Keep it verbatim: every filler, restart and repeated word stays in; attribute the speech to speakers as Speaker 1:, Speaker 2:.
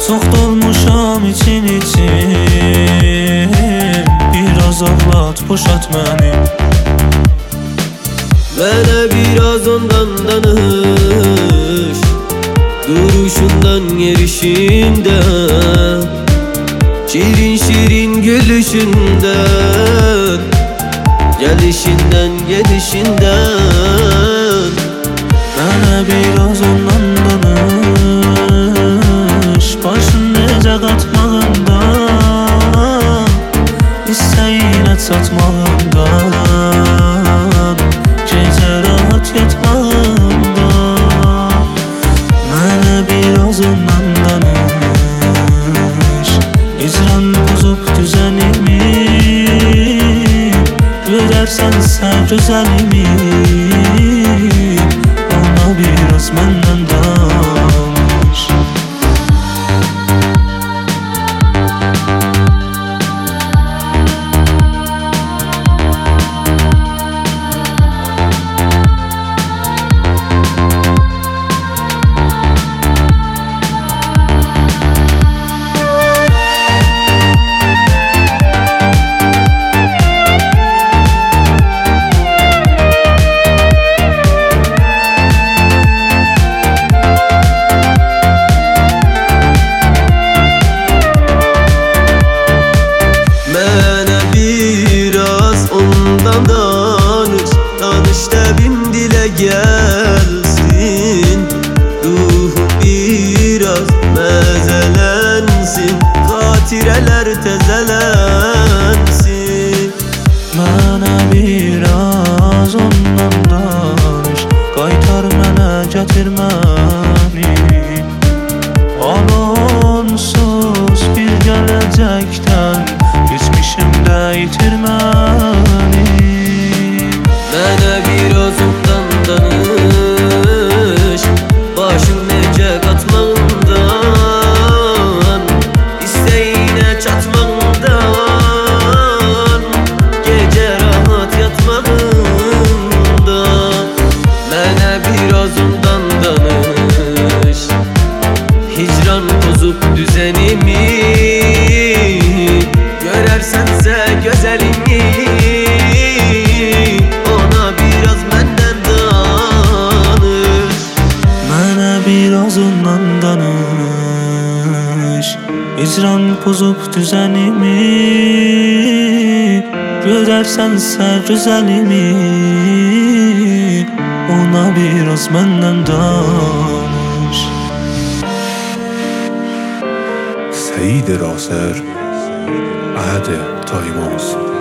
Speaker 1: Çok dolmuşam için için, biraz ağlat boşalt beni.
Speaker 2: Mənə biraz ondan danış, duruşundan, yerişinden, şirin şirin gülüşünden, gelişinden, gedişinden.
Speaker 1: Mənə biraz ondan danış, başın necə qatmağından, istəyinə çatmağından, gecə rahat yatmağından. Mənə biraz ondan danış, icran pozub düzənimi, görərsənsə gözəlimi, ona biraz məndən danış.
Speaker 2: Mənə biraz ondan danış, danış da bin dilə gəlsin, ruhum biraz məzələnsin, xatirələr təzələnsin.
Speaker 1: Mənə biraz ondan danış, qaytar mənə, gətir məni, anonsuz bir gələcəkdən, geçmişimdə itirməni.
Speaker 2: Mənə biraz ondan danış, başım necə qatmağından, istəyinə çatmağından, gecə rahat yatmağından. Mənə biraz ondan danış, hicran pozub düzenimi, görərsənsə gözəlimi, ona biraz məndən danış.
Speaker 1: Mənə biraz ondan danış, icran pozub düzənimi, görərsənsə gözəlimi, ona biraz məndən danış.
Speaker 3: سعید راسر عهد تا ایمان